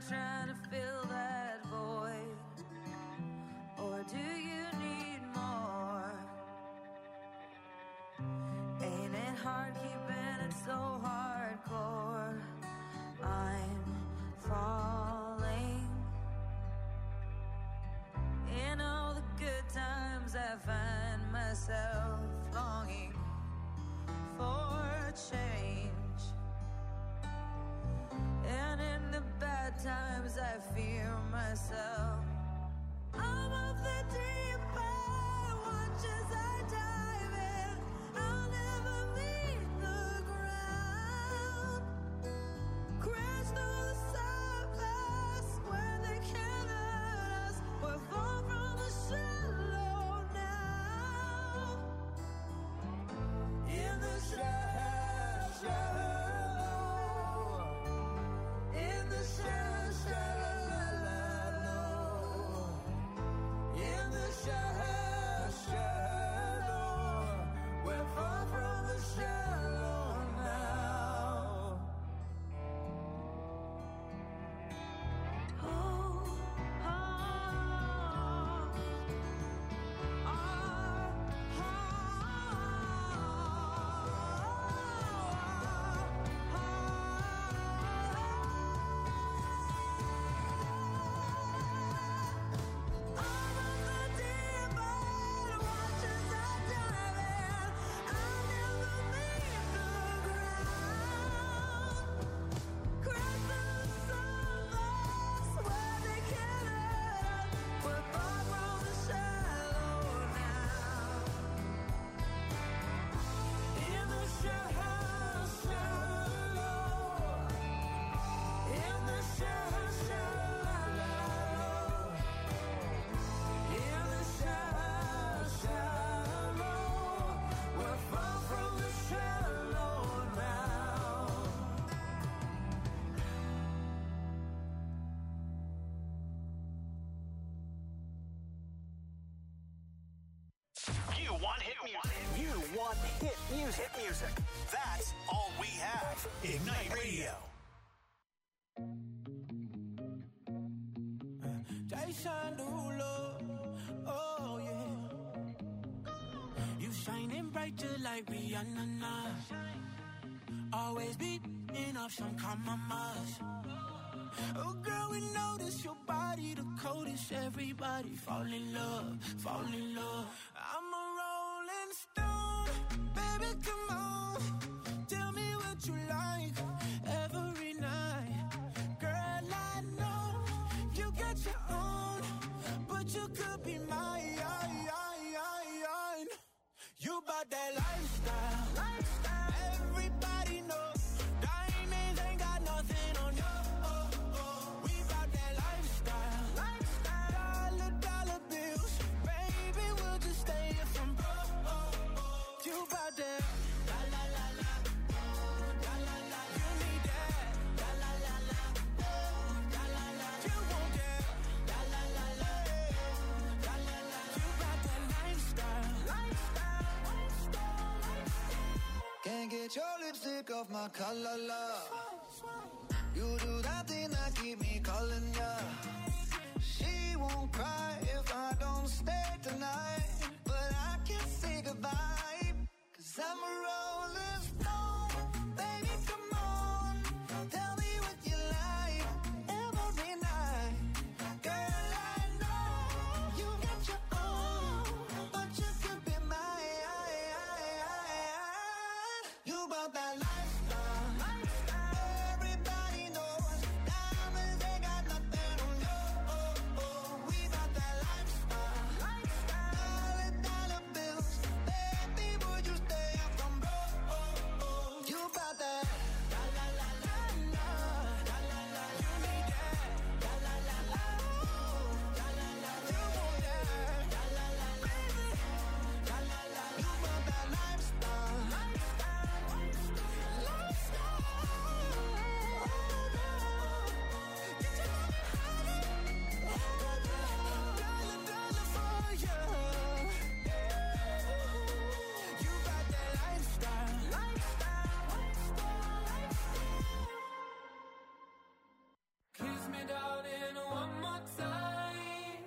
trying to fill that void? Or do you need more? Ain't it hard keeping it so hardcore? I'm falling. In all the good times I find myself longing for change, and in the bad times I fear myself. I'm of the deep end, watch as I dive in. I'll never meet the ground. Crash through the surface where they can't hurt us. We're far from the shallow now. In the shallow, in the shallow, in the shallow, we're far from the shallow now. Oh, oh, You want hit music. You want hit music. Hit music. That's all we have. Ignite Radio. Jason Derulo, oh yeah. You shining bright just like Rihanna. Always beating off some compromise. Oh girl, we notice your body the coldest. Everybody fall in love, fall in love. I'm a rolling stone, baby, come on. Tell me what you like every night. Girl, I know you got your own, but you could be mine. You bout that lifestyle. Everybody knows diamonds ain't got nothing on you. We bout that lifestyle. Dollar bills, baby, we'll just stay here from broke. You bout that la la la la, la la la. You need that la la la la, la la la. You want that la la la la, la la la. You bout that lifestyle. Can't get your lipstick off my collar, love. You do that thing that keep me calling ya. She won't cry if I don't stay tonight, but I can't say goodbye, 'cause I'm a rolling stone. Baby, come on, tell me what you like every night. Girl, I know you got your own, but you could be mine. You about that lifestyle. Everybody knows diamonds me, darling, one more time.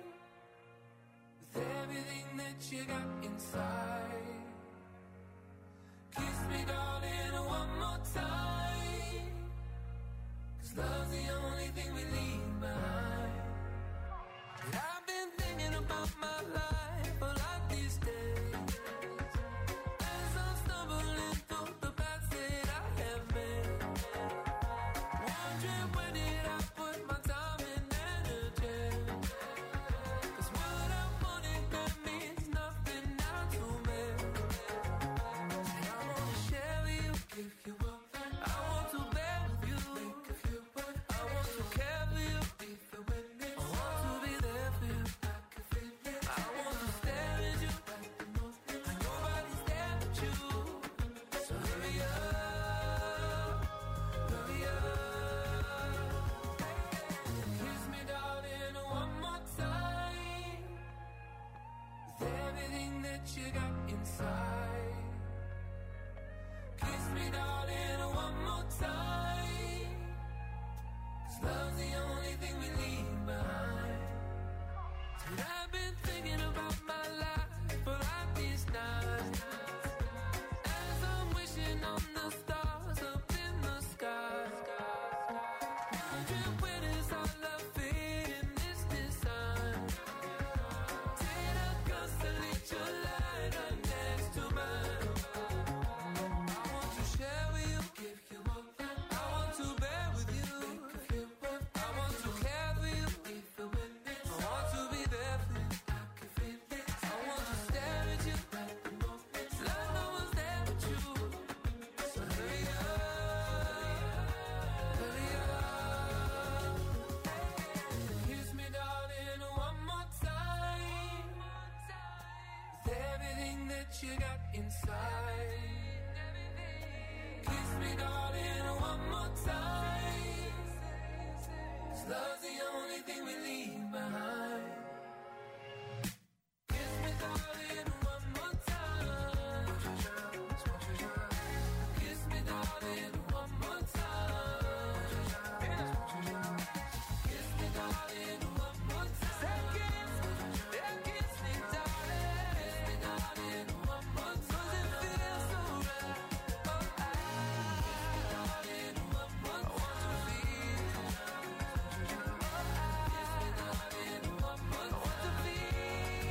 With everything that you got inside. Kiss me, darling, one more time. 'Cause love's the only thing we leave behind. And I've been thinking about my life a lot these days. As I'm stumbling through the paths that I have made. Wondering where did I put my time and energy. 'Cause what I wanted that means nothing now to me. And I wanna share with you, give you up. I want to bear with you, think of you. I want to care for you, be the witness. I want to be there for you, I can feel it. I want to stare at you, and nobody's there but you. So hurry up, hurry up. Kiss me, darling, one more time. With everything that you got inside. Kiss me, darling, one more time. 'Cause love's the only thing we leave behind. And I've been thinking about my life for like these nights. As I'm wishing on the stars up in the sky. Wondering where does our love fit in this design. Did I constellate your light right next to mine? I want to share with you, give you up. I want to bear with you, think of you. I want to care for you, be the witness. I want to be there for you, I can feel it. I want to stare at you, like no one's there but you. So hurry up, hurry up. Kiss me, darling, one more time. With everything that you got inside. Kiss me, darling, one more time. 'Cause love's the only thing we leave behind. Kiss me, darling, one more time. Kiss me, darling, one more time. Kiss me, darling, one more time. Kiss me, darling, one more time. 'Cause it feels so right. Oh, darling, one more time. I want to feel. Darling, one more time. I want to feel it.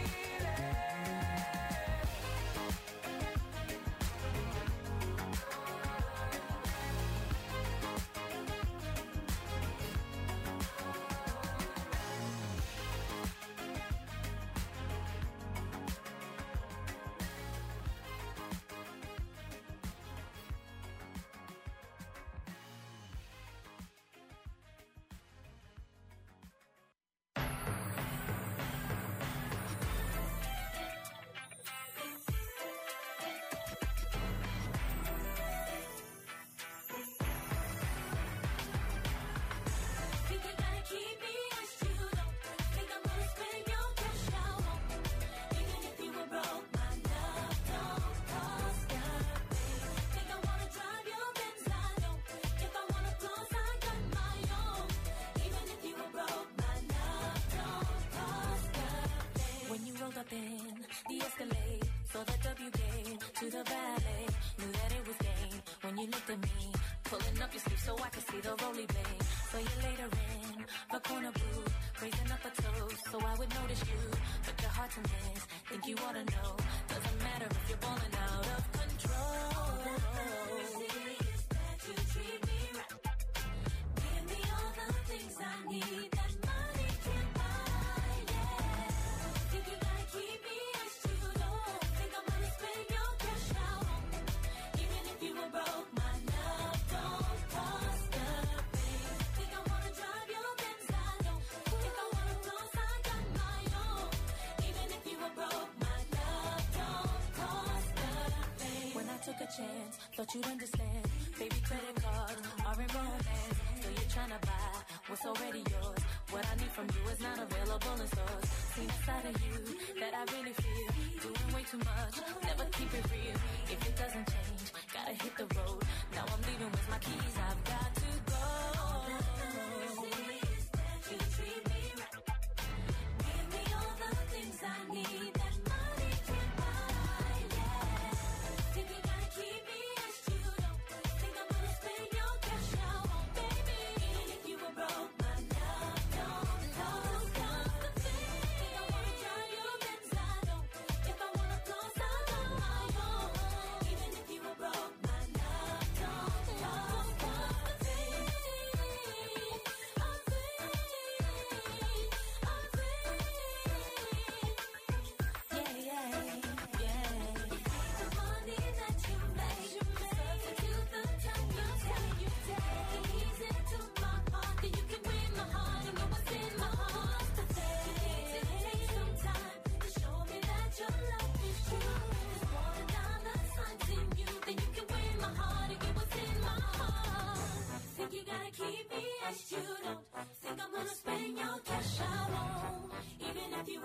Think you gotta keep me as you don't think I'm gonna spend your cash out on me. Even if you were broke, my love don't cost a thing. Think I wanna drive your Benz, I don't. If I wanna clothes, I got my own. Even if you were broke, my love don't cost a thing. When you rolled up in the Escalade, saw the W game to the valet, knew that it was game. When you looked at me, pulling up your sleeve so I could see the roly blade. So you later in the corner booth, raising up a toast so I would notice you. But your heart to miss, think you ought to know. Doesn't matter if you're balling out of control. All that matters is that you treat me right. Give me all the things I need that money can't buy, yeah. Think you gotta keep me as you don't think I'm gonna spend your cash out on me. Even if you were broke, my love don't cost a thing. Think I wanna drive your Benz, I don't. If I wanna clothes, I got my own. Even if you were broke, my love don't cost a thing. When I took a chance, thought you'd understand. Baby, credit cards are in romance. So you're trying to buy what's already yours. What I need from you is not available in stores. See the side of you that I really feel. Doing way too much, never keep it real. If it doesn't change, gotta hit the road. Now I'm leaving with my keys, I've got to go. All that matters is that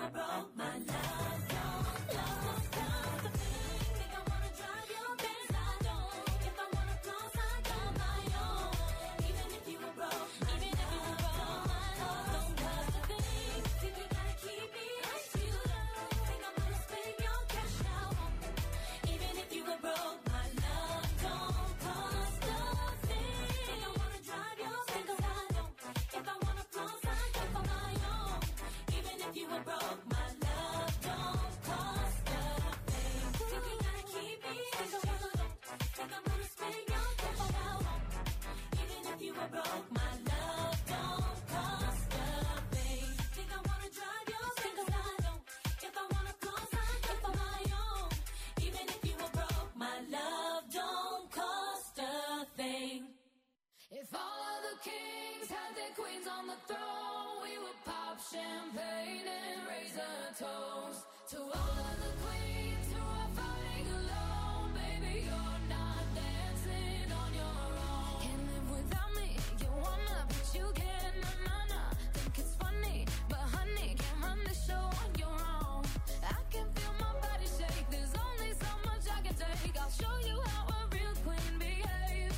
were broke, my love don't cost a thing. Think I wanna drive you crazy, I don't. If I wanna floss, I got my own. Even if you were broke, my love don't cost a thing. Think you gotta keep me as you don't. Think I'm gonna spend your cash out. Even if you were broke, my love don't cost a thing. Think I wanna drive you crazy, I don't. If I wanna floss, I got my own. Even if you were broke, my love don't cost a thing. Think you gotta keep me as you don't. Think I'm gonna spend your cash out. Even if you were broke, my love don't cost a thing. Think I wanna drive you crazy, I don't. If I wanna floss, I got my own. Even if you were broke, my love don't cost a thing. If all of the kings had their queens on the throne, we would pop champagne and raise a toast to all of the queens who are fighting alone. Baby, you're not dancing on your own. Can't live without me, you wanna, but you can't, nah. Think it's funny, but honey, can't run the show on your own. I can feel my body shake, there's only so much I can take. I'll show you how a real queen behaves.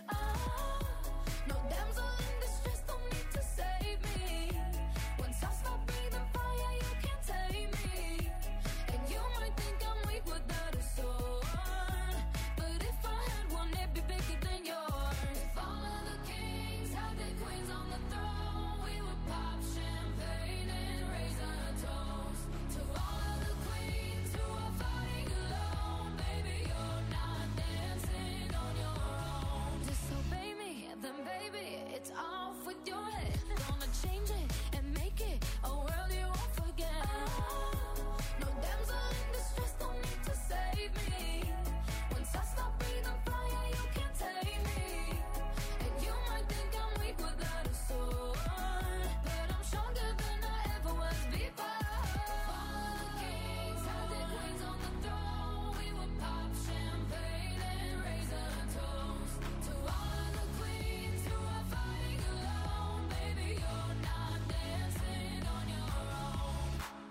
No damsel in distress, don't need to save me. Once I stop breathing fire, you can't tame me. And you might think I'm weak without a sword, but if I had one, it'd be bigger than yours. If all of the kings had their queens on the throne, we would pop champagne and raise a toast to all of the queens who are fighting alone. Baby, you're not dancing on your own. Disobey me, then baby, it's off with your head. Gonna change it and make it a world you won't forget. No damsel in distress, don't need to save me. Once I stop breathing fire, you can't tame me. And you might think I'm weak without a sword, but I'm stronger than I ever was before. All of the kings had their queens on the throne, we would pop champagne and raise a toast to all of the queens who are fighting alone. Baby, you're not dancing on your own.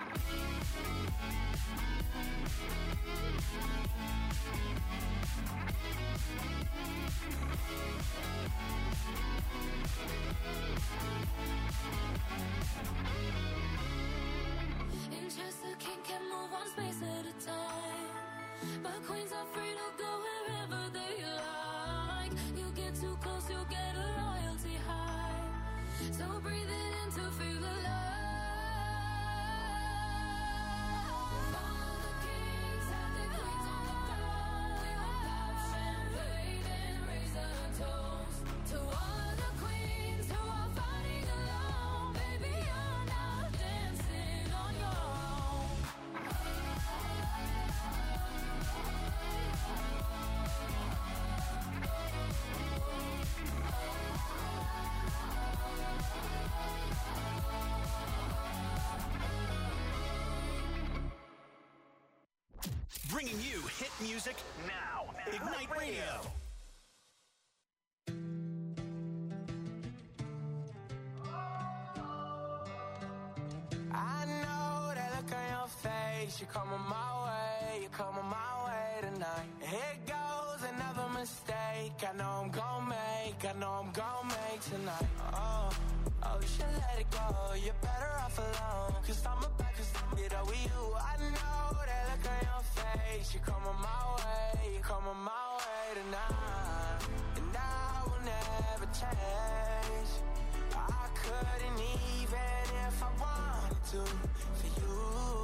In Chester, king can move one space at a time, but queens are free to go wherever they like. You get too close, you'll get a royalty high. So breathe it in to feel alive. All of the kings had their queens on the throne. We would pop champagne and raise a toast to all of the queens who are fighting alone. Baby, you're not dancing on your own. Bringing you hit music now. Ignite Radio. I know that look on your face. You're coming my way, you're coming my way tonight. Here goes another mistake. I know I'm gonna make tonight. Oh, you should let it go. You're better off alone. Cause I'm about to get over you. I know that look on your face. You're coming my way tonight. And I will never change. I couldn't even if I wanted to for you.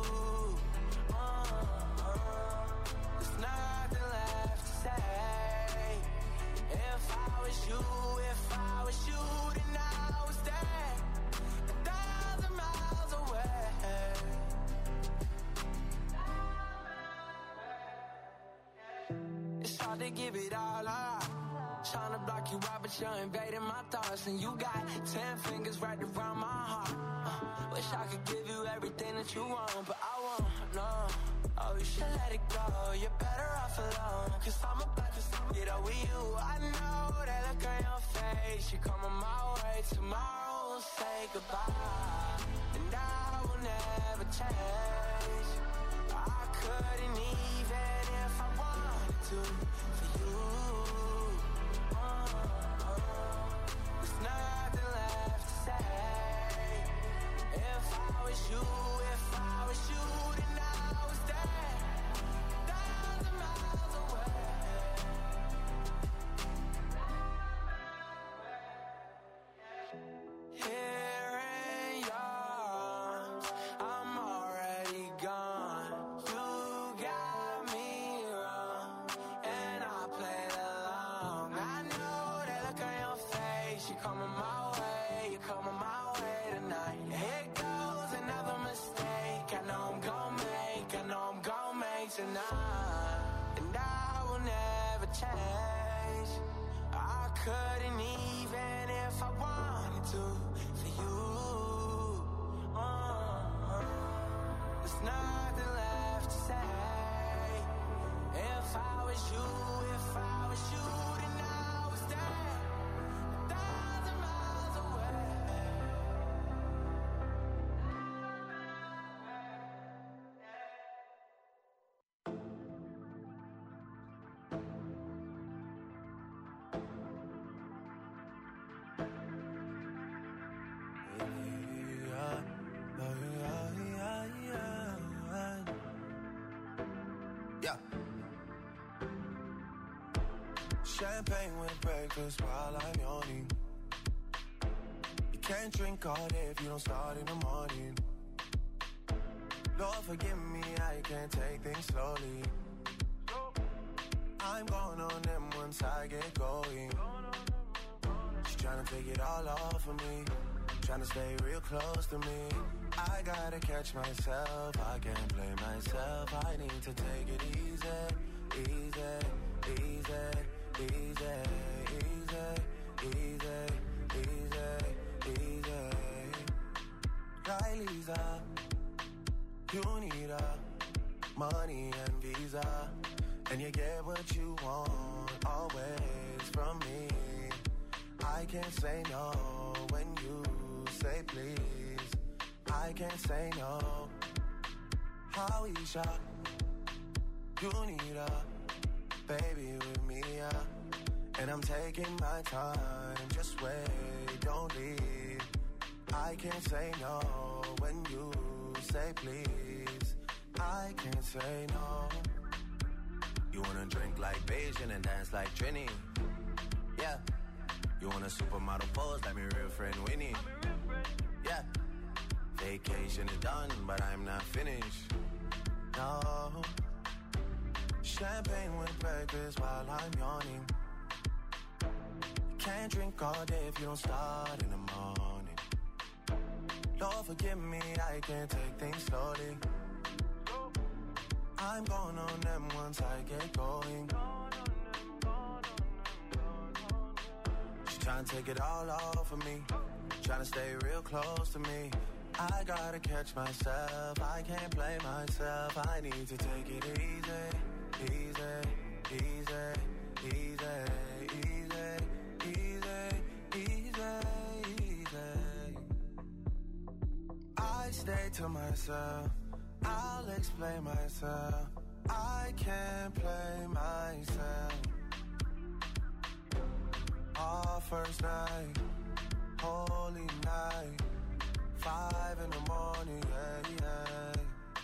There's nothing left to say. If I was you, then I would stay 1,000 miles away. It's hard to give it all up. Trying to block you out, but you're invading my thoughts. And you got 10 fingers right around my heart. Wish I could give you everything that you want, but I won't, no. Oh, you should let it go. You're better off alone. Cause I'm about to get over you. I know that look on your face. You're coming my way. Tomorrow we'll say goodbye. And I will never change. I couldn't even if I wanted to for you. There's nothing left to say. If I was you, then I was there, 1,000 miles away. Here in your arms, I'm already gone. You got me wrong, and I played along. I know that look on your face. You're coming my way tonight. Here goes another mistake. I know I'm gon' make tonight. And I will never change. I couldn't even if I wanted to for you. There's nothing left to say. If I was you, then I was there, 1,000 miles away. Yeah. Champagne with breakfast while I'm yawning. You can't drink all day if you don't start in the morning. Lord forgive me, I can't take things slowly. I'm going on them once I get going. She's trying to take it all off of me, trying to stay real close to me. I gotta catch myself, I can't blame myself. I need to take it easy, easy, easy, easy, easy, easy, easy, easy. Right, Lisa, you need money and visa, and you get what you want always from me. I can't say no when you say please. I can't say no. How Isha, you need baby with me, and I'm taking my time. Just wait, don't leave. I can't say no when you say please. I can't say no. You wanna drink like Beijing and dance like Trini? Yeah. You want a supermodel pose like me real friend Winnie? Yeah. Vacation is done, but I'm not finished. No. Champagne with breakfast while I'm yawning. Can't drink all day if you don't start in the morning. Lord forgive me, I can't take things slowly. I'm going on them once I get going. She's trying to take it all off of me, trying to stay real close to me. I gotta catch myself, I can't blame myself. I need to take it easy, easy, easy, easy, easy, easy, easy, easy. I stay to myself, I'll explain myself. I can't play myself. Our first night, holy night, 5 in the morning, yeah,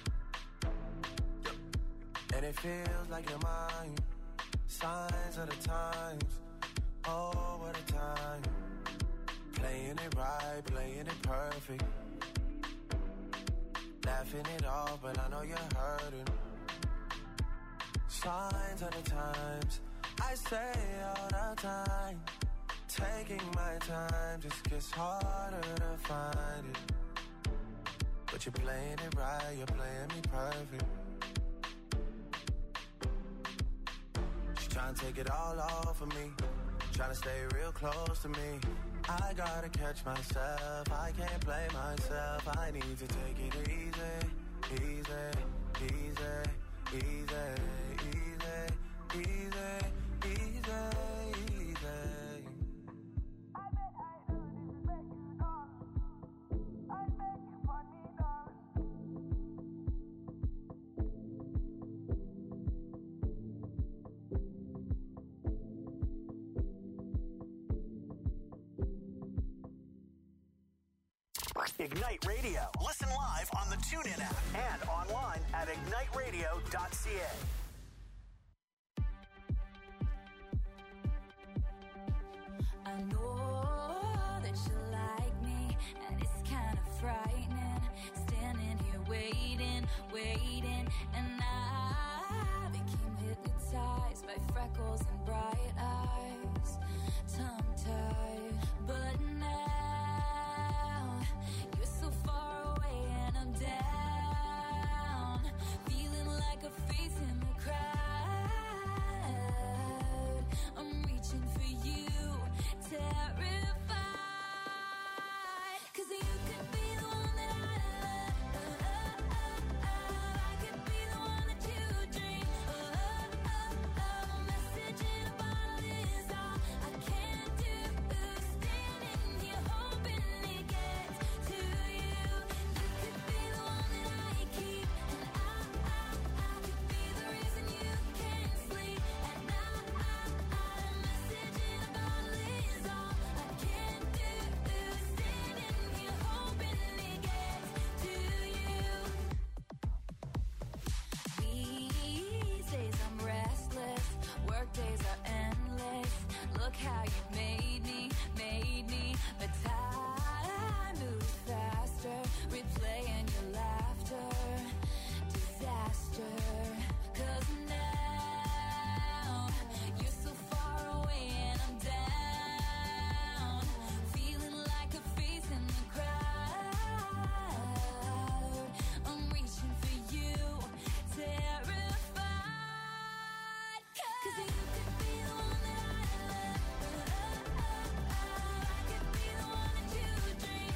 yeah. And it feels like you're mine. Signs of the times, oh, what a time. Playing it right, playing it perfect. Laughing it off, but I know you're hurting. Signs of the times, I say all the time. Taking my time just gets harder to find it. But you're playing it right, you're playing me perfect. She's trying to take it all off of me, trying to stay real close to me. I gotta catch myself, I can't play myself. I need to take it easy, easy, easy, easy, easy, easy, easy, easy. Ignite Radio. Listen live on the TuneIn app and online at igniteradio.ca. I know that you like me, and it's kind of frightening. Standing here waiting, and I became hypnotized by freckles and bright eyes, tongue-tied. But now you're so far away, and I'm down, feeling like a face in the crowd. I'm reaching for you, terrified, 'cause you could be the one that I love. I could be the one that you dream. A message in a bottle is all I can do. Standing here hoping it gets to you. You could be the one that I keep, and I could be the reason you can't sleep at night. A message in a bottle is all I can do. Standing here hoping it gets to you. These days I'm restless, work days are endless. Look how you made me, but time moves faster, replaying your laughter, disaster. 'Cause now you're so far away, and I'm down, feeling like a face in the crowd. I'm reaching for you, terrified, 'cause you could be the one that I love. I could be the one that you dream.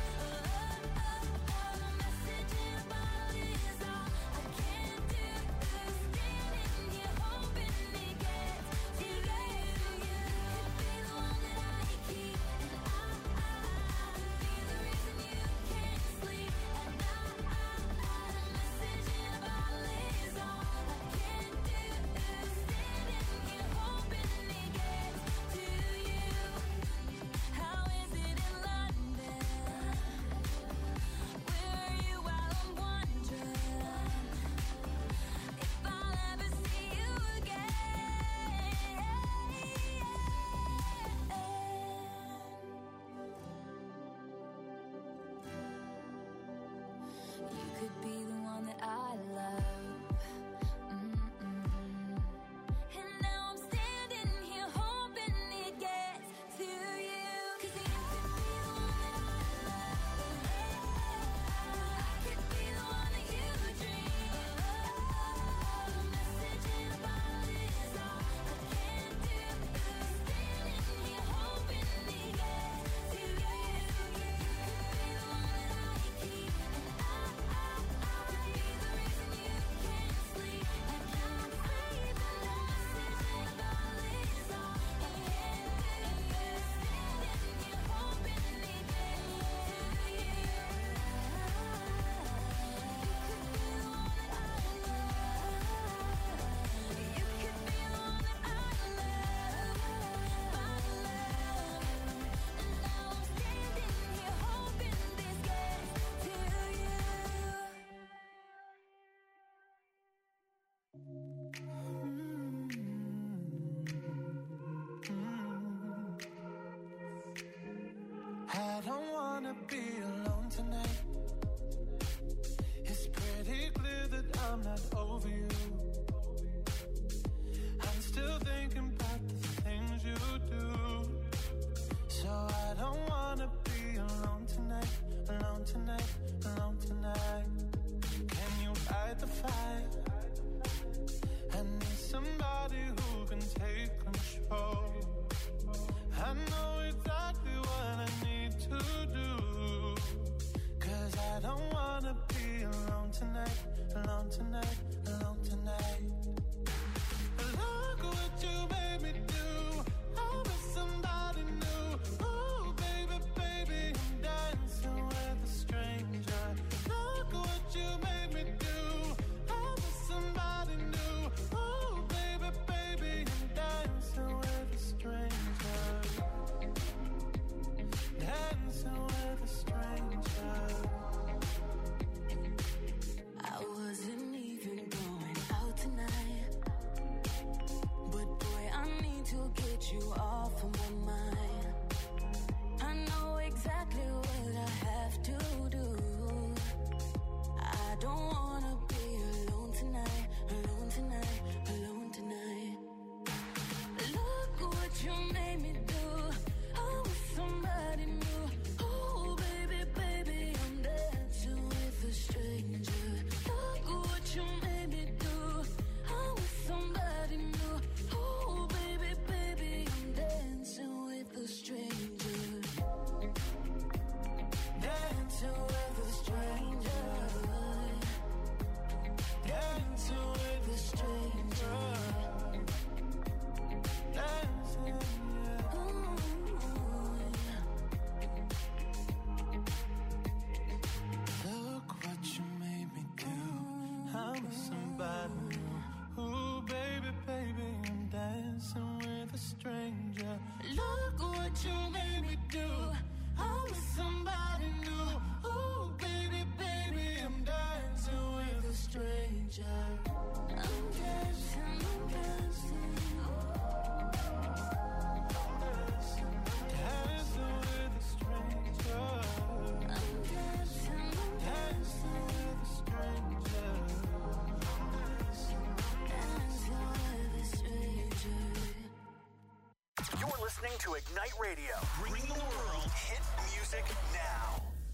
A message in a bottle is all I can do. Standing here hoping it gets to you. You could be the one that I keep, and I could be the reason you can't sleep at night. A message in a bottle is all I can do. Standing here hoping it gets to you. How is it in London? Where are you while I'm wondering if I'll ever see you again? You could be the one that I love. And now I'm standing here hoping it gets to you. 'Cause you could be the one that I love. I could be the one that you dream. A message in a bottle is all I can do. Standing here hoping it gets to you. You could be the one that I keep, and I could be the reason you can't sleep at night. A message in a bottle is all I can do. Standing here hoping it gets to you. You could be the one that I love. You could be the one that I love, my love. And now I'm standing here hoping this gets to you. I don't wanna be alone tonight. It's pretty clear that I'm not over you. I'm still thinking about the things you do. So I don't wanna be alone tonight, alone tonight, alone tonight. Can you fight the fight? I need somebody who can take control. I know exactly what I need to do. 'Cause I don't wanna be alone tonight, alone tonight, alone tonight. Look what you made me do. I was somebody new. Ooh, baby, baby, I'm dancing with a stranger. Look what you made me do. I was somebody new. Ooh, baby, baby, I'm dancing with a stranger. Dancing with a stranger. don't wanna be alone tonight, alone tonight, alone tonight. Look what you made me do. I'm with somebody new. Oh, baby, baby, I'm dancing with a stranger. Look what you made me do. I'm with somebody new. Oh, baby, baby, I'm dancing with a stranger. Dancing with a stranger. Dancing with a stranger. Dancing, yeah. Look what you made me do. I'm with somebody new. Ooh, baby, baby, I'm dancing with a stranger. Look what you made me do. I'm with somebody new. Oh, baby, baby, I'm dancing with a stranger. I'm dancing, I'm dancing. Dancing with a stranger. I'm dancing, I'm Dancing with a stranger. dancing with a stranger. You're listening to Ignite Radio, bringing the world hit music now.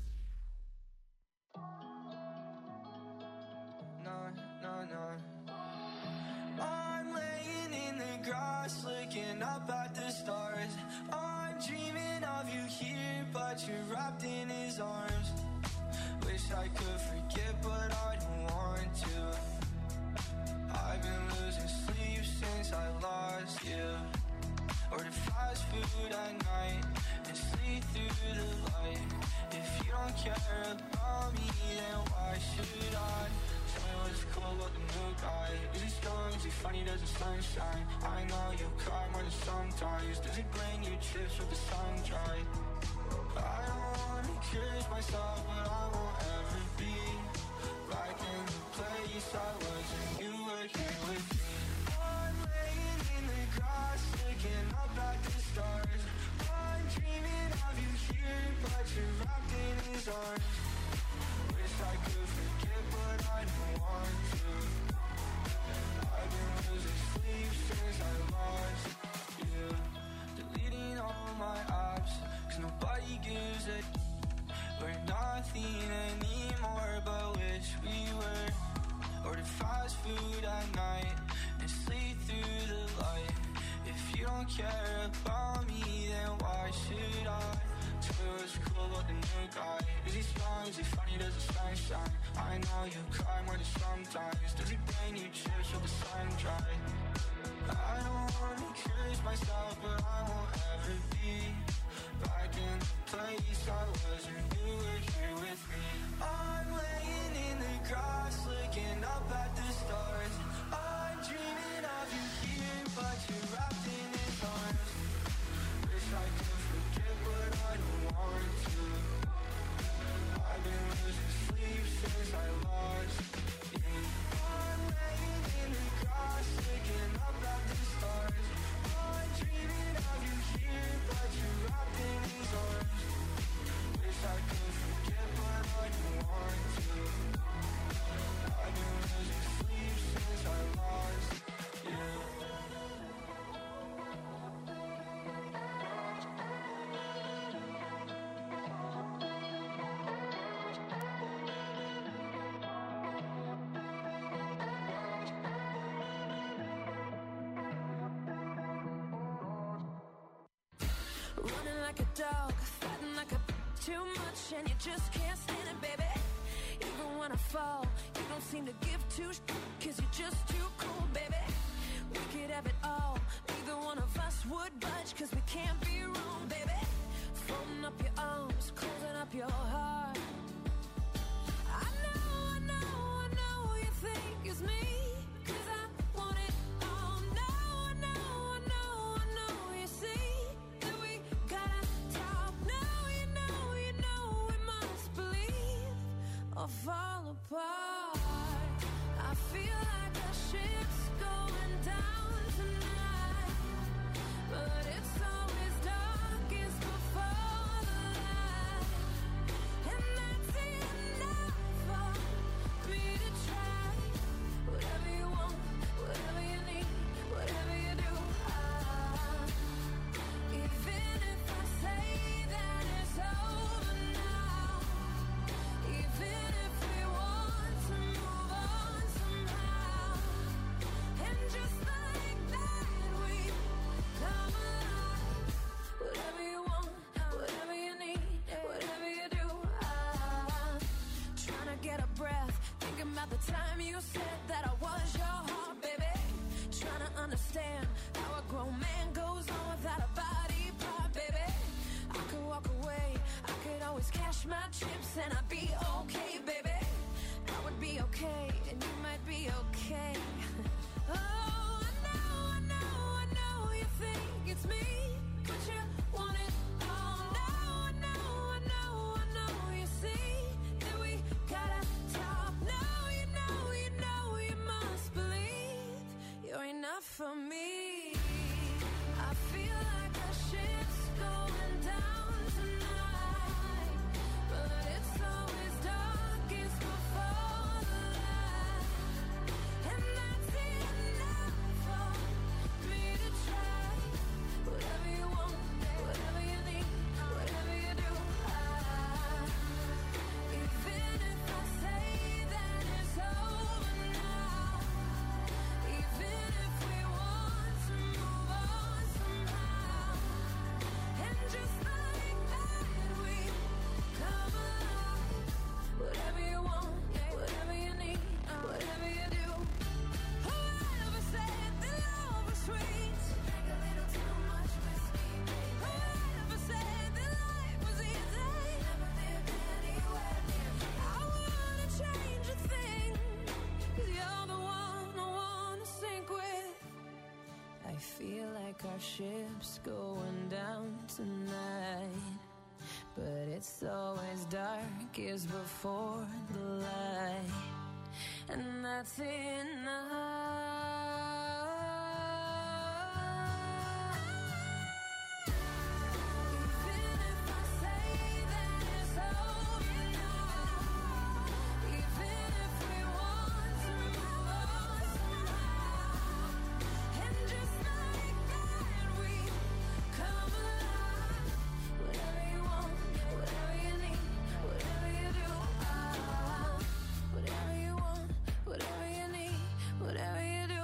No. I'm laying in the grass, looking up at the stars. I'm dreaming of you here, but you're wrapped in his arms. Wish I could forget, but I don't want to. I've been losing sleep since I lost you. Order fast food at night and sleep through the light. If you don't care about me, then why should I? Tell me what's cool about the new guy. Is he strong? Is he funny? Does the sun shine? I know you cry more than sometimes. Does he bring you chips with the sun dry? I don't wanna curse myself, but I won't ever be back in the place I was when you were here with me. I'm laying in the grass, looking up at the stars. I'm dreaming of you here, but you're wrapped in his arms. Wish I could forget, but I don't want to. I've been losing sleep since I lost you. Deleting all my apps, 'cause nobody gives a. We're nothing anymore, but wish we were. Order fast food at night and sleep through the light. If you don't care about me, then why should I? Tell me what's cool about the new guy. Is he strong? Is he funny? Does the sun shine? I know you cry more than sometimes. Does he bring you chips with the sun dry? I don't wanna curse myself, but I won't ever be back in the place I was when you were here with me. I'm laying in the grass, looking up at the stars. I'm dreaming of you here, but you're wrapped in his arms. Wish I could forget, but I don't want to. I've been losing sleep since I lost you. I'm laying in the grass, looking up at the stars. I'm dreaming of you here, but you're wrapped in his arms. Wish I could forget, but I don't want to. I've been losing sleep since I lost you. Running like a dog, fighting like a too much, and you just can't stand it, baby. Even when I fall, you don't seem to give two cause you're just too cool, baby. We could have it all, neither one of us would budge, cause we can't be wrong, baby. Folding up your arms, closing up your heart. I know you think it's me, cause I want it all. No, I know you see that we gotta talk. No, you know we must believe or fall apart. I feel like the ship's going down tonight, but it's always darkest before the light, and that's enough for me. time you said that I was your heart, baby. Trying to understand how a grown man goes on without a body part, baby. I could walk away, I could always cash my chips and I'd be okay, baby. I would be okay, and you might be okay. Oh, I know you think it's me, but you want it all. No, I know, you see that we gotta talk. No, you must believe you're enough for me. I feel like the shit's going down tonight, but it's always darkest before the light, and that's enough for me to try. Whatever you want, whatever you need, whatever you do, even if I say that it's over now, even if we want to move on somehow, and just like that we come alive. Whatever you want, whatever you need, whatever you do. Whoever said that love was sweet, drink a little too much whiskey, baby. Whoever said that life was easy, never lived anywhere near me. I wanna change a thing, 'cause you're the one I wanna sink with. I feel like our ship's going down tonight, but it's always darkest before the light, and that's enough. Even if I say that it's over now, even if we want to move on somehow, and just like that we come alive. Whatever you want, whatever you need, whatever you do, whatever you want, whatever you need, whatever you do.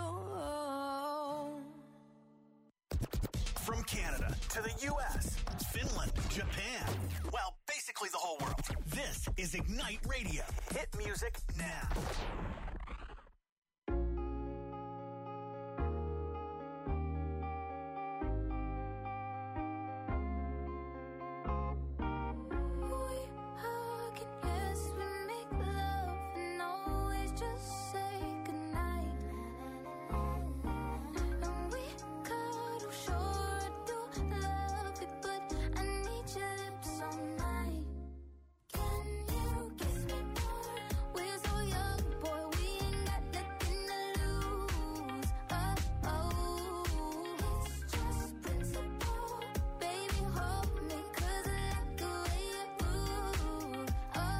From Canada to the U.S., Finland, Japan, well, basically the whole world. This is Ignite Radio. Hit music now. We hug and yes, we make love and always just say goodnight. And we cuddle, sure I do love it, but I need your lips all night. Can you kiss me more? We're so young, boy, we ain't got nothing to lose. It's just principle. Baby, hold me, 'cause I like the way you move. Boy,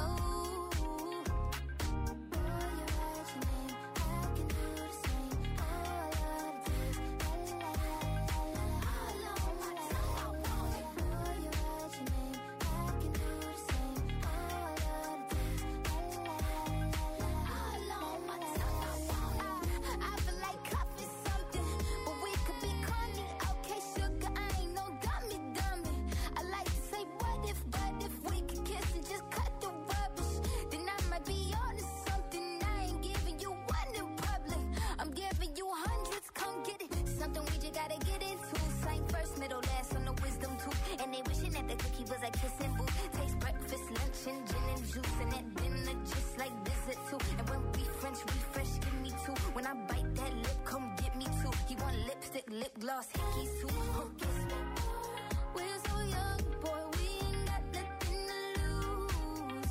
you write your name, I can do the same. Oh, I love the taste. La la la la la la. All on my tongue, I want it. Boy, you write your name, I can do the same. Oh, I love the taste. La la la la la. All on my tongue, I want it. I feel like coffee something, but we could be corny. Okay, sugar, I ain't no dummy. I like to say what if we could kiss and just cut the rubbish, then I might be on to something. I ain't giving you one in public, I'm giving you hundreds. Come get it, something we just gotta get into. Same first, middle, last on the wisdom tooth. And they wishing that the cookie was a kissing booth. Taste breakfast, lunch, and gin and juice, and at dinner just like visit too. And when we French refresh, give me two. When I bite that lip, come get me two. He want lipstick, lip gloss, hickeys too. Kiss me more. We're so young, boy, we ain't got nothing to lose.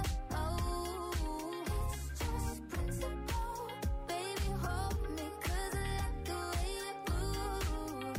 It's just principle. Baby, hold me, 'cause I like the way you move.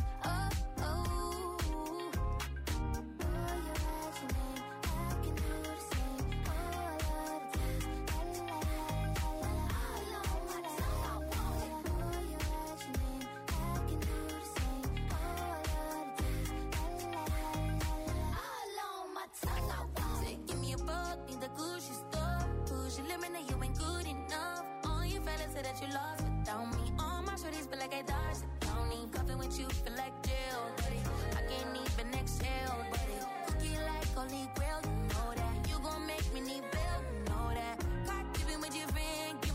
Boy, you write your name, I can do the same. Oh, I love the taste. La la la la la. All on my tongue, I want it. Boy, you write your name, I can do the same. Oh, I love the taste. La la la la la. All on my tongue, I want it. Give me a buck in the Gucci store. Push your limit, now you ain't good enough. All your fellas say that you lost without me. All my shorties feel like I dodged the county. Cuffing with you feel like jail, buddy. I can't even exhale, buddy. Cookie like holy grail, you know that. You gon' make me need bail, you know that. God giving with your friend, give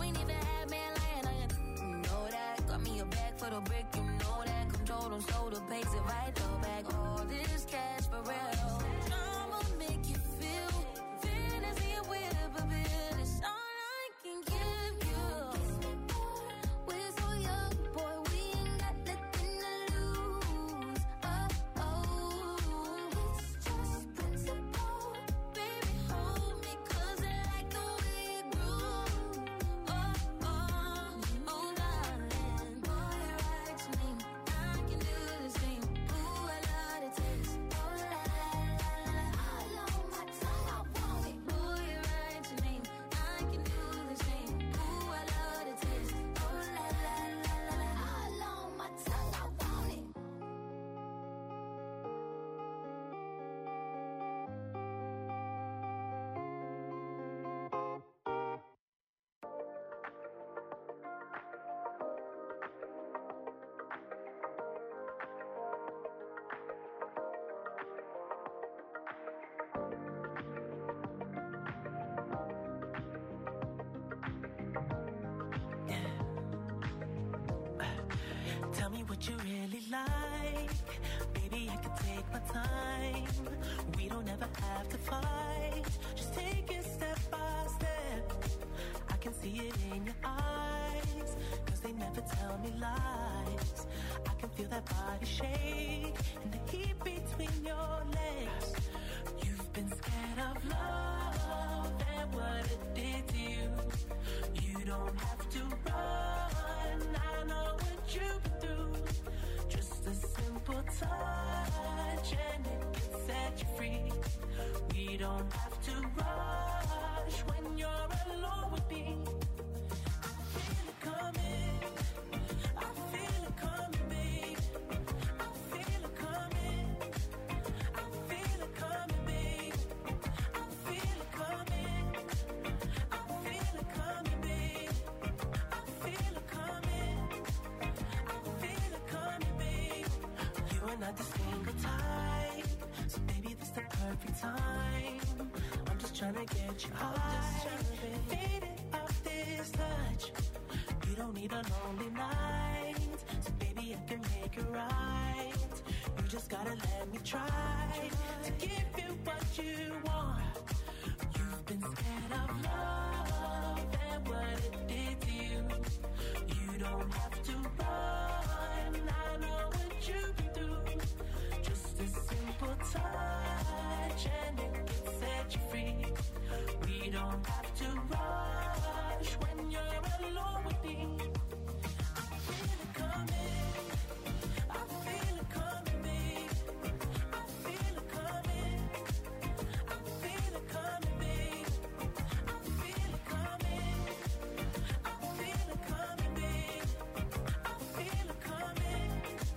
a brick, you know that. Control them, slow the pace if I throw back all this cash for real. I'ma make you feel fantasy and whip a bill. It's all I can give you. We're so young, boy, we ain't got nothing to lose. Oh, it's just principle. Baby, hold me, 'cause I like the way it groove. Oh, darling, boy, you're right to me. I can do the same. Ooh, I love the taste. Oh, la, la, la, la. All on my tongue, I want it. Boy, you're right to me. I can do the same. Ooh, I love the taste. Oh, la, la, la, la, la. All on my tongue, I want it. Tell me what you really like. Baby, I can take my time. We don't ever have to fight. Just take it step by step. I can see it in your eyes, 'cause they never tell me lies. I can feel that body shake and the heat between your legs. You've been scared of love and what it did to you. You don't have to run. I know what you've been through. Just a simple touch and it can set you free. We don't have to rush when you're alone with me. I feel it coming. I feel it coming, babe. I feel it coming. I feel it coming, babe. I feel it coming. I feel it coming, babe. I feel it coming. I feel it coming, babe. You are not the single type, so baby, this the perfect time. I'm just trying to get you high, faded off this touch. You don't need a lonely night, so baby, I can make it right. You just gotta let me try to give you what you want. You've been scared of love and what it did to you. You don't have to run. I know what you've been through. Just a simple touch and it can set you free. We don't have to rush when you're alone with me. I feel it coming. I feel it coming, babe. I feel it coming. I feel it coming, babe. I feel it coming. I feel it coming, babe. I feel it coming.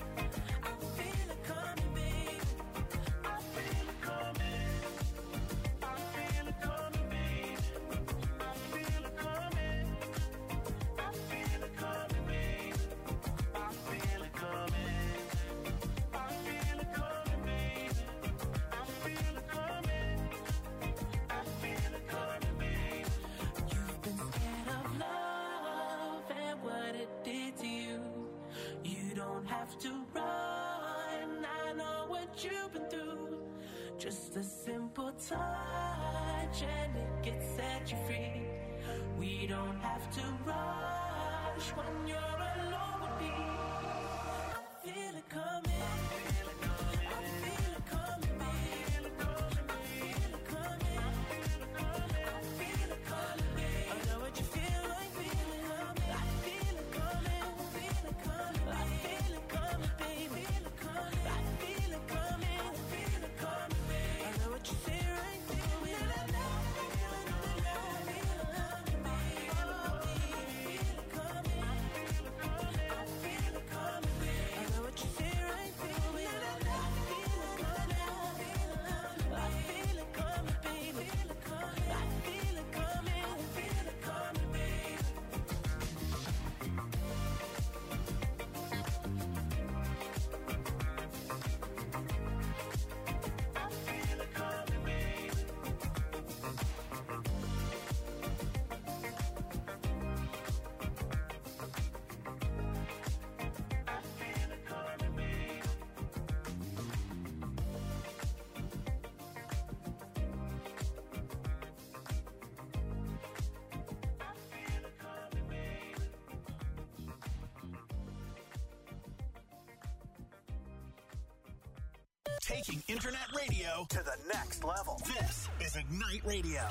I feel it coming, babe. I feel it coming. I feel it coming, babe. I feel it coming. I feel it coming, babe. I feel it coming. I feel it coming, babe. I feel it coming. I feel it coming, babe. You've been scared of love and what it did to you. You don't have to run. I know what you've been through. Just a simple touch and it can set you free. We don't have to rush when you're alone with me. I feel it coming. I feel it coming. I feel it coming, babe. I feel it coming. I feel it coming, babe. I know what you feel like. Feel it coming. I feel it coming. I feel it coming. I feel it coming, babe. Feel it coming. I feel it coming. I feel it coming, babe. I know what you feel right. Feel it. I know. Feel it coming, babe. Feel it coming. I feel it coming, babe. I know what you feel right. Taking internet radio to the next level. This is Ignite Radio.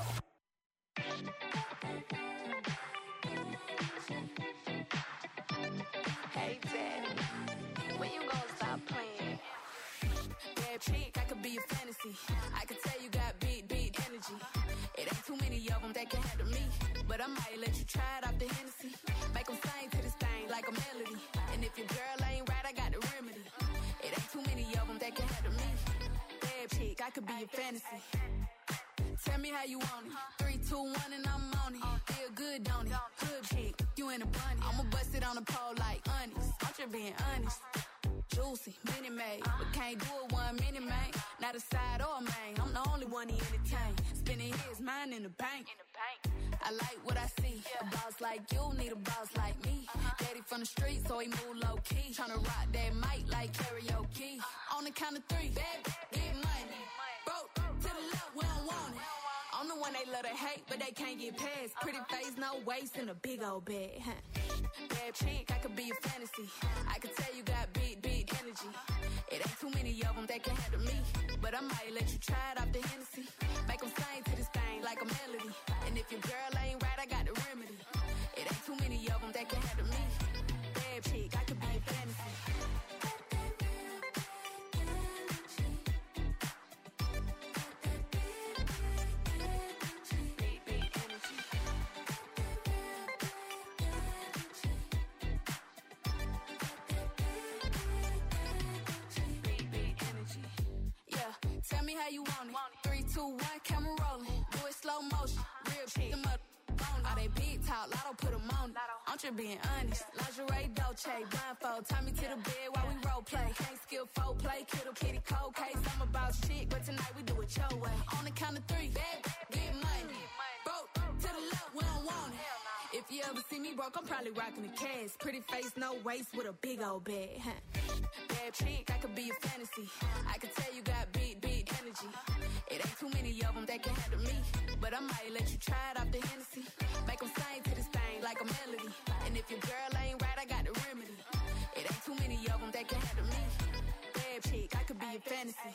Hey, Daddy, when you gonna stop playing? Bad chick, I could be a fantasy. I could tell you got big energy. It ain't too many of them that can handle me. But I might let you try it off the Hennessy. Make them sing to this thing like a melody. And if your girl ain't right, I got the remedy. It ain't too many of them that can handle me. Bad chick, I could be a fantasy. Tell me how you want it. 3, 2, 1, and I'm on it. Feel good, don't it? Hood chick, you in a bunny. I'ma bust it on the pole like honest. I'm just being honest. Juicy, mini made, but can't do it 1 minute, man. Not a side or a main. I'm the only one he entertain. Spending his mind in the bank. I like what I see. A boss like you need a boss like me. Daddy from the street, so he move low key. Tryna rock that mic like karaoke. On the count of 3, baby, get money. Broke to the left, we don't want it. I'm the one they love to hate, but they can't get past. Pretty face, no waist, and a big old bag. Bad chick, I could be a fantasy. I could tell you got big energy. It ain't too many of them that can handle me. But I might let you try it off the Hennessy. Make them sing to this thing like a melody. And if your girl ain't right, I got the remedy. It ain't too many of them that can handle me. Bad chick, I could be a fantasy. Tell me how you want it. 3, 2, 1, camera rolling. Do it slow motion. Real shit. Them up all they big talk, Lotto put them on it. I'm just being honest. Lingerie, Dolce, blindfold. Tie me to the bed while we role play. Can't skill folk play, kiddo, kitty, cold case. I'm about shit, but tonight we do it your way. On the count of 3, baby, get money. Broke to the left, we don't want it. If you ever see me broke, I'm probably rocking the cash. Pretty face, no waist, with a big old bag. Bad chick, I could be a fantasy. I could tell you got big energy. It ain't too many of them that can handle me. But I might let you try it off the Hennessy. Make them sing to this thing like a melody. And if your girl ain't right, I got the remedy. It ain't too many of them that can handle me. Bad chick, I could be a fantasy.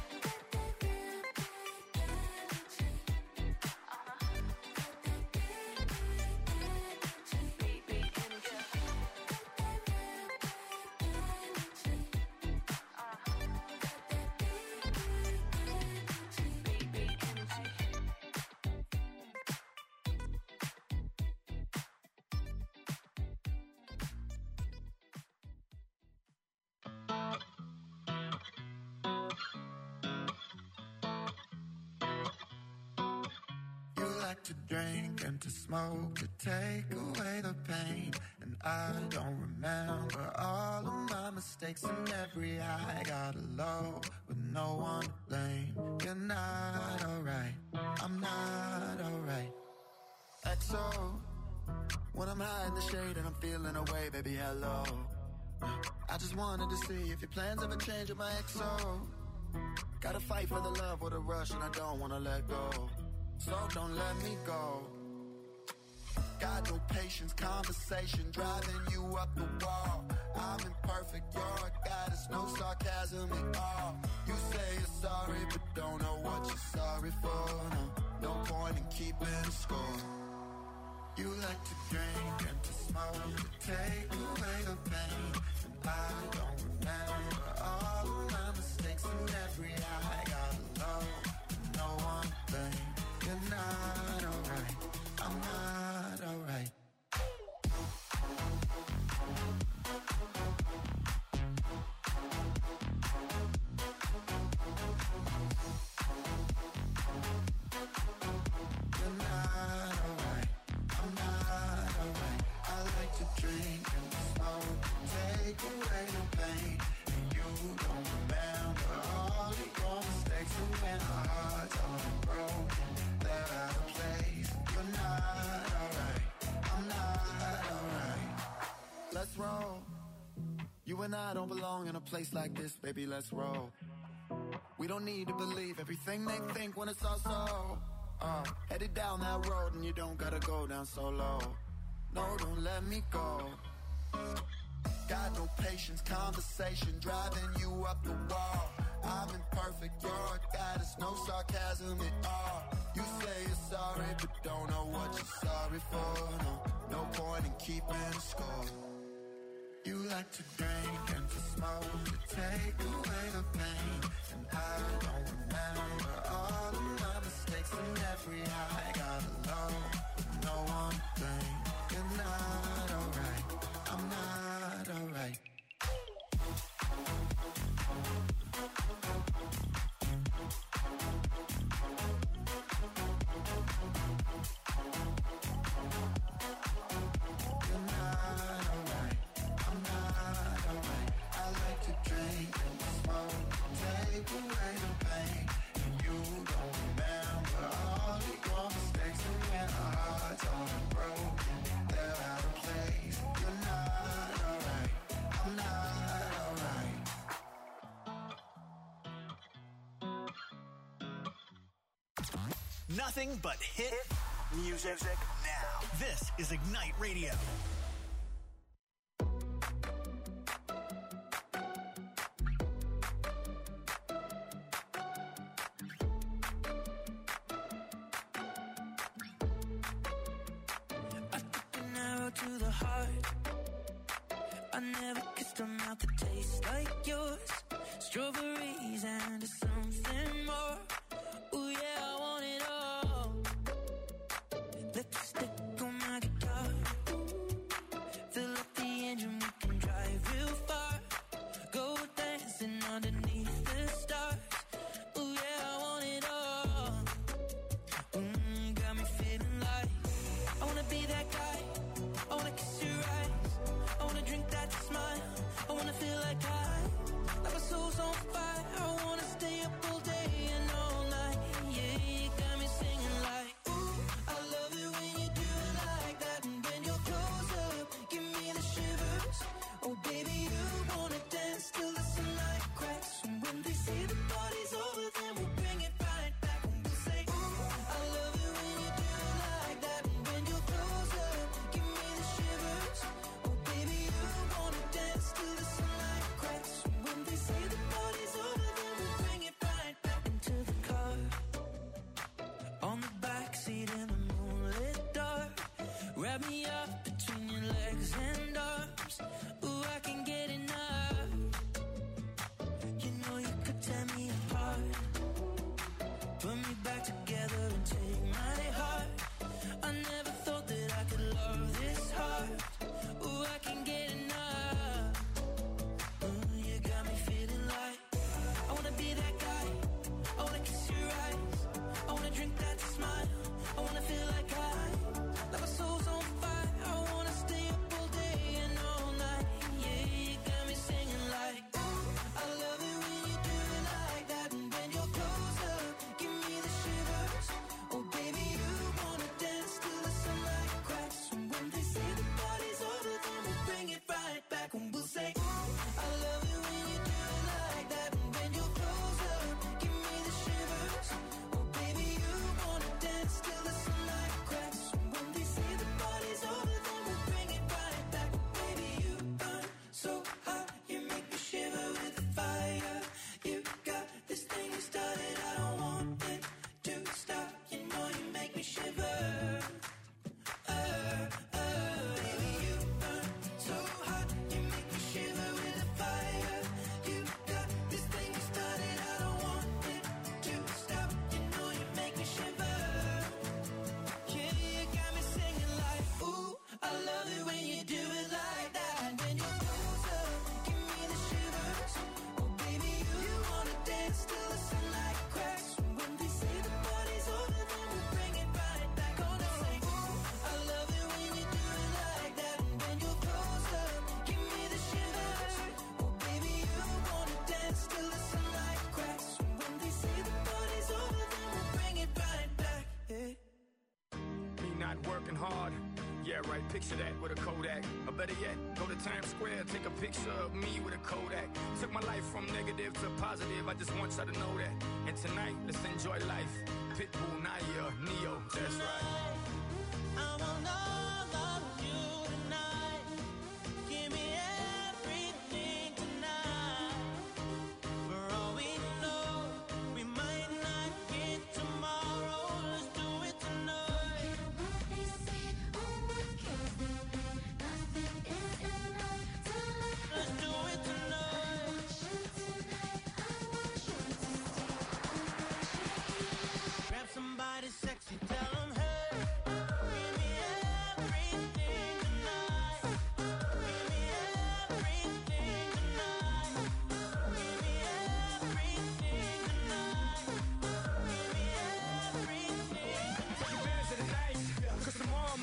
To drink and to smoke to take away the pain. And I don't remember all of my mistakes, and every high got a low with no one to blame. You're not alright, I'm not alright. XO, when I'm high in the shade and I'm feeling away, baby, hello. I just wanted to see if your plans ever change with my XO. Gotta fight for the love or the rush, and I don't wanna let go. So don't let me go. Got no patience, conversation driving you up the wall. I'm imperfect, you're a goddess, no sarcasm at all. You say you're sorry, but don't know what you're sorry for. No point in keeping score. You like to drink and to smoke to take away the pain. And I don't remember all of my mistakes, and every high I got low, no one to blame. You're not alright, I'm not alright. You're not alright, I'm not alright. I like to drink and smoke, take away the pain. And you don't remember all of your mistakes, and when our hearts are broken, out of place. You're not alright, I'm not alright. Let's roll. You and I don't belong in a place like this, baby, let's roll. We don't need to believe everything they think when it's all so. Headed down that road and you don't gotta go down so low. No, don't let me go. Got no patience, conversation driving you up the wall. I'm imperfect, you're a goddess, no sarcasm at all. You say you're sorry, but don't know what you're sorry for. No point in keeping score. You like to drink and to smoke to take away the pain. And I don't remember all of my mistakes and every high. Gotta know, know one thing. You're not alright, I'm not alright. Nothing but hit music now. This is Ignite Radio. I took an arrow to the heart. I never kissed a mouth that tastes like yours. Strawberries and something more. Ooh yeah, I want it all. Lipstick on my guitar. Fill up the engine, we can drive real far. Go dancing underneath the stars. Ooh yeah, I want it all. Got me feeling like I wanna be that guy. I wanna kiss your eyes. I wanna drink that smile. I wanna feel like my soul's on fire. I wanna stay up all day and all night. Yeah, you got me singing like, ooh, I love it when you do it like that. And when you're close up, give me the shivers. Oh baby, you wanna dance till the sunlight cracks. And when they say the party's over, then we'll bring it right back. And we'll say, ooh, I love it when you do it like that. And when you're close up, give me the shivers. Oh baby, you wanna dance till the sunlight cracks. And when they say the party's over, then we'll bring it right back into the car. On the backseat in the moonlit dark. Wrap me up between your legs and arms. Ooh, I can get enough. You know you could tear me apart. Put me back together and take my heart. I never thought that I could love this hard. Ooh, I can get enough. Ooh, you got me feeling like I wanna be that guy. I wanna kiss your eyes. I wanna drink that smile. I wanna feel like my soul's on fire. I wanna stay up all day and all night. Yeah, you got me singing like, ooh, I love it when you do it like that. And when you're close up, give me the shivers. Oh baby, you wanna dance till the sunlight cracks. And when they say the party's over, then we'll bring it right back. And we'll say, ooh, I love it when you do it like that. And when you're close up, give me the shivers. Oh baby, you wanna dance till the sunlight cracks. And when they say the party's over, then we'll bring it right back. Baby, you burn so hot, you make me shiver with the fire. You got this thing you started, I don't want it to stop. You know you make me shiver. Baby, you burn so hot, you make me shiver with the fire. You got this thing you started, I don't want it to stop. You know you make me shiver. Yeah, you got me singing like, ooh, I love it when you do it like that. And when you're close up, give me the shivers. Oh baby, you wanna dance till the sunlight cracks. And when they say the party's over, then we'll bring it right back. Oh no, say, ooh, I love it when you do it like that. And when you're close up, give me the shivers. Oh baby, you wanna dance till the sunlight cracks. And when they say the party's over, then we'll bring it right back. Yeah. Me not working hard. Yeah, right, picture that with a Kodak. Or better yet, go to Times Square, take a picture of me with a Kodak. Took my life from negative to positive, I just want y'all to know that. And tonight, let's enjoy life. Pitbull, Naya, Neo, that's right. I want all of you tonight. Give me everything tonight. For all we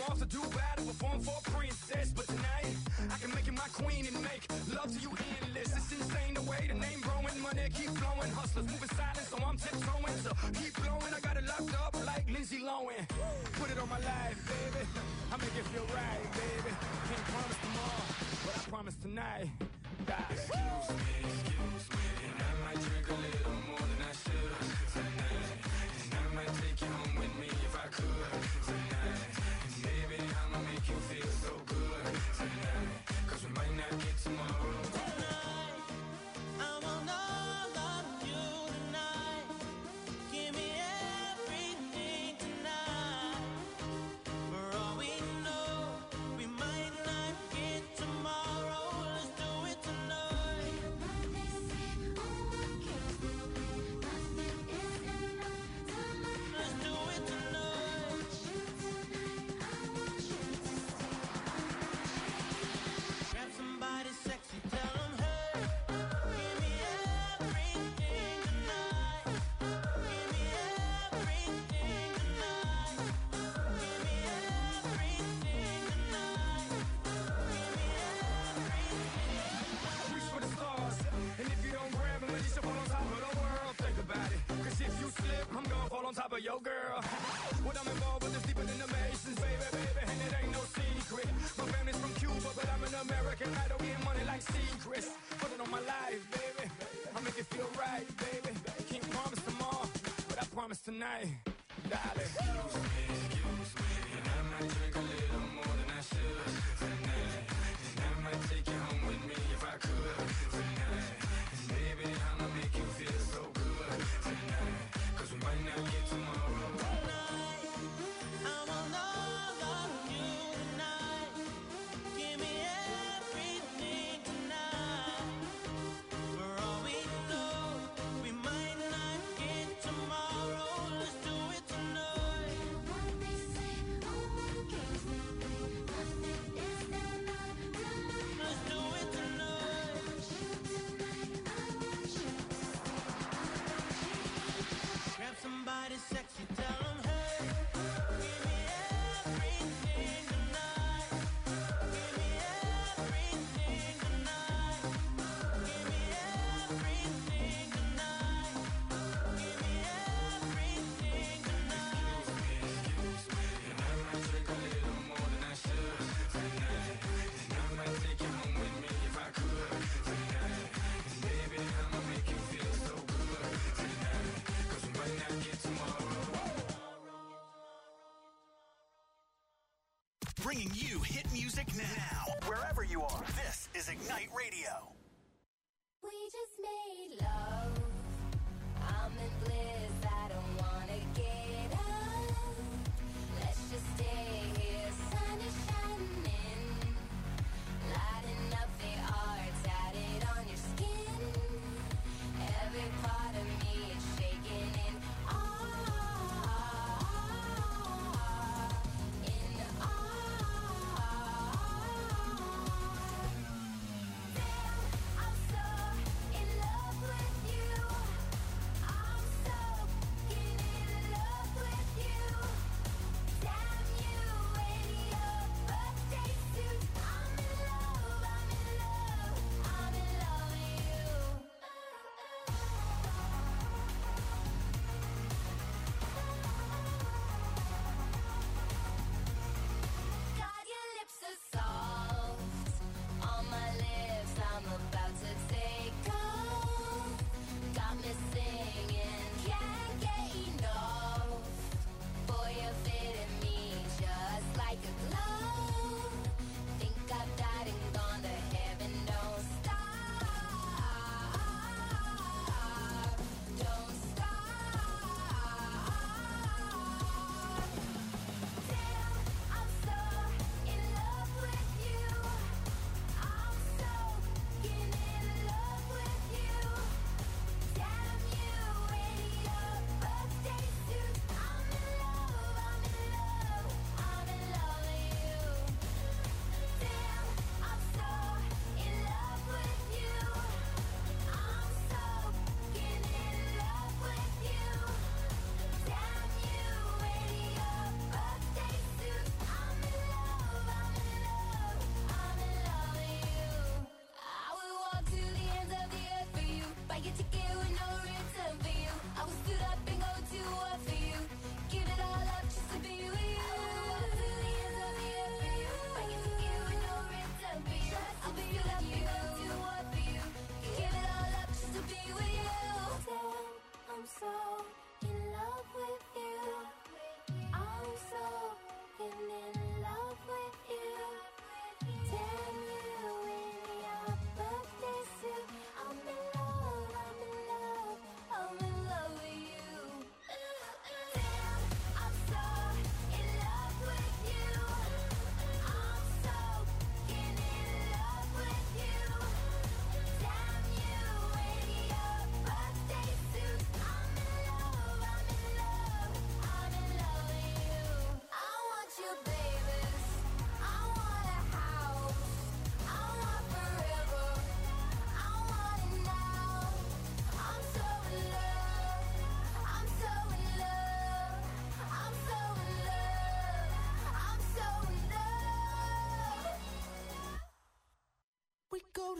I'm off to Dubai to perform for a princess. But tonight, I can make you my queen and make love to you endless. It's insane the way the name growing, money keep flowing. Hustlers moving silent, so I'm tiptoeing. So keep blowing, I got it locked up like Lindsay Lohan. Put it on my life, baby. I make it feel right, baby. Can't promise tomorrow, but I promise tonight. Excuse me, and I might drink a little more than I should tonight. And I might take you home with me if I could tonight. And baby, I'ma make you feel so good tonight. 'Cause we might not get tomorrow. Tonight, I want all of you tonight. Give me everything tonight. For all we know, we might not get tomorrow. Let's do it tonight. Let's do it tonight. Grab somebody sexy, tell them, hey, give me everything tonight. Give me everything tonight. Give me everything tonight. Give me everything. Reach for the stars, and if you don't grab them, at least you fall on top of the world. Think about it, 'cause if you slip, I'm gonna fall on top of your girl. What I'm involved with is deeper than the Masons, baby, and it ain't no secret. My family's from Cuba, but I'm an American. I don't get money like secrets. Put it on my life, baby. I make it feel right, baby. Can't promise tomorrow, but I promise tonight, darling. Excuse me, and I might drink a little more than I should tonight. And I might take you home with me if I could tonight. And baby, I'ma make you feel so good tonight. 'Cause we might not get tomorrow. Tonight, I want all of you tonight. Give me everything tonight. For all we know, we might not get tomorrow. Let's do it tonight. Let's do it tonight. Grab somebody sexy, tell them, hey, give me everything tonight. Give me everything tonight. Give me everything tonight. Give me everything tonight. Excuse me, and I might drink a little more than I should tonight. And I might take you home with me if I could tonight. And baby, I'ma make you feel so good tonight. 'Cause we might not get tomorrow. Bringing you hit music now. Wherever you are, this is Ignite Radio. We just made love. I'm in bliss. I don't wanna get up. Let's just stay here. Sun is shining, lighting up the art tatted on your skin. Every part of me is shaking in awe. In awe. Damn.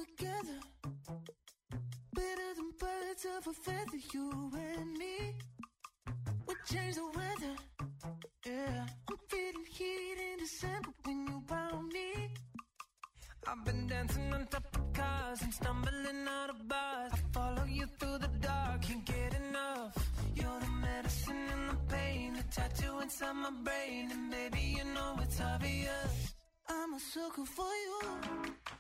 together. Better than birds of a feather, you and me. We change the weather. Yeah, I'm feeling heat in December when you found me. I've been dancing on top of cars and stumbling out of bars. I follow you through the dark, can't get enough. You're the medicine and the pain, the tattoo inside my brain. And baby, you know it's obvious, I'm a sucker for you.